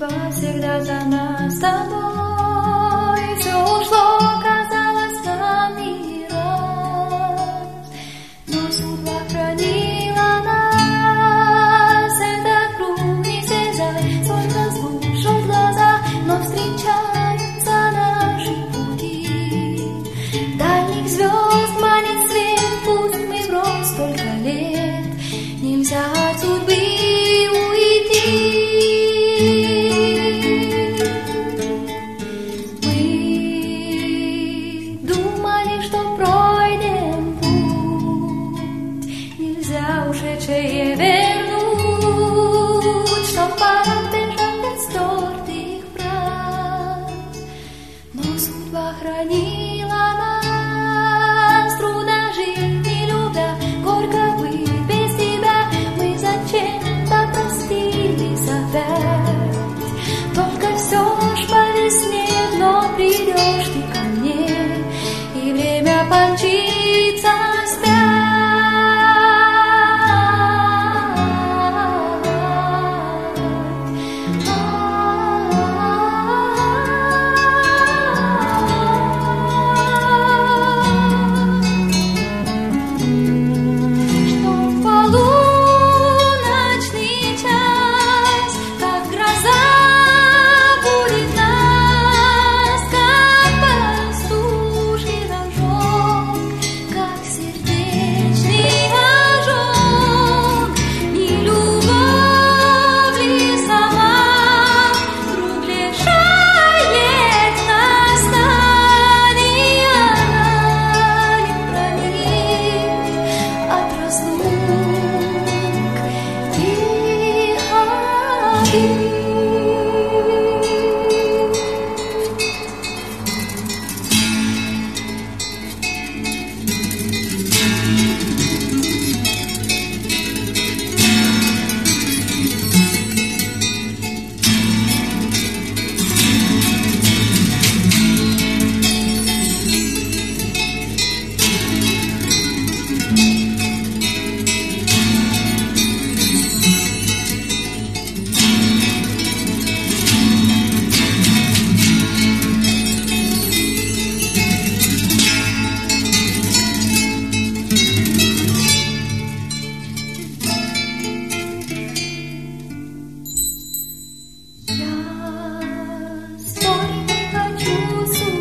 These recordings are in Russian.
судьба всегда за нас с тобой. Все ушло, казалось, нам не раз, но судьба хранила нас. Этот круг не связать, сколько слушал в глаза, но встречаются наши пути. Дальних звезд манит свет, пусть мы врозь столько лет, нельзя от судьбы уйти. Мы думали, что пройдем путь, нельзя ушедшее вернуть, что пора бежать от стертых фраз, но судьба хранила нас. Трудно жить, не любя, горько быть без тебя. Мы зачем-то простились опять. Только все ж по весне вновь придешь ты ко мне, и время помчится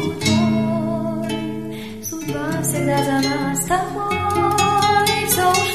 всегда за нас с тобой. Все